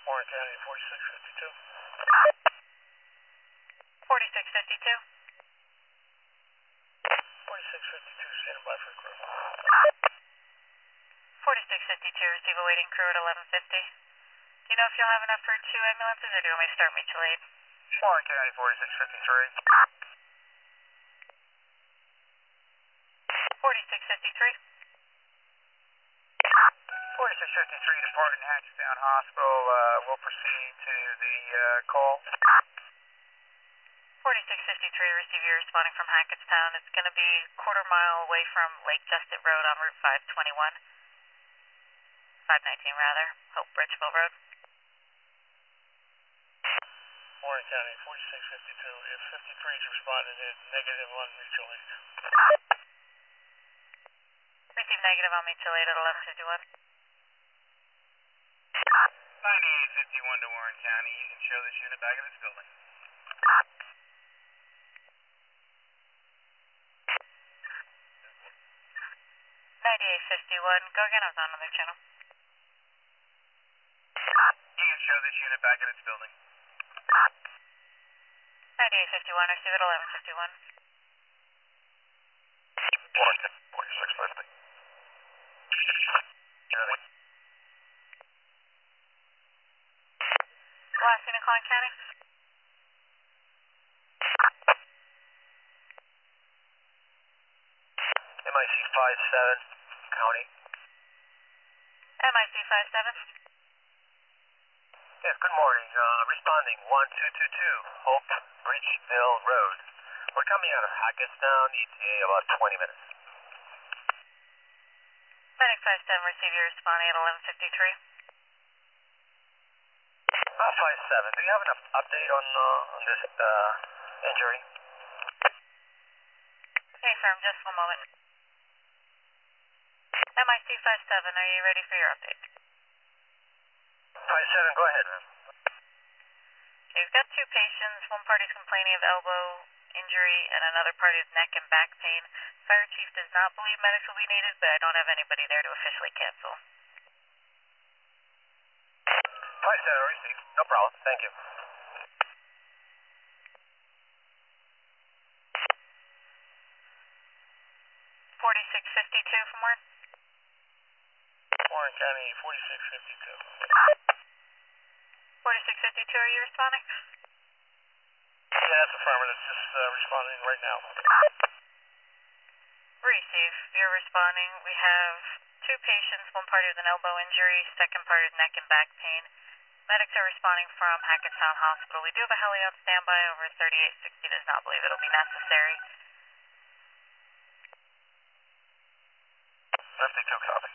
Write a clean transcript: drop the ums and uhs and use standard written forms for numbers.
Warren County, 4652. 4652. 4652, standing by for crew. 4652, receive a waiting crew at 1150. Do you know if you'll have enough for 2 ambulances, or do you want me to start mutual aid? Warren County, 4653. 4653. 4653, departing Hackettstown Hospital. We'll proceed to the call. 4653, receive you responding from Hackettstown. It's going to be a quarter mile away from Lake Justit Road on Route 521. 519 rather, Hope Bridgeville Road. Warren County, 4652. If 53 is responding, it's negative on mutual aid. Receive negative on mutual aid at 1151. 9851 to Warren County. You can show this unit back in this building. 9851, go again, I was on another channel. You can show this unit back in its building. 9851, receive at 1151. Warren County, 4650. Last unit calling county. MIC 57, county. MIC 57. Yes, good morning. Responding 1222, Hope Bridgeville Road. We're coming out of Hackettstown, ETA about 20 minutes. Medic 57, receive you responding at 1153. 57, do you have enough update on this injury? Okay, firm, just one moment. MIC 57, are you ready for your update? 57, go ahead, man. Okay, we've got 2 patients. One party's complaining of elbow injury and another party of neck and back pain. Fire chief does not believe medics will be needed, but I don't have anybody there to officially cancel. 57, received. No problem. Thank you. 4652 from where? Warren County, 4652. 4652, are you responding? Yeah, that's affirmative. Just responding right now. Receive, you're responding. We have 2 patients, one party with an elbow injury, second party with neck and back pain. Medics are responding from Hackettstown Hospital. We do have a heli on standby over 3860. Does not believe it'll be necessary. 52, copy.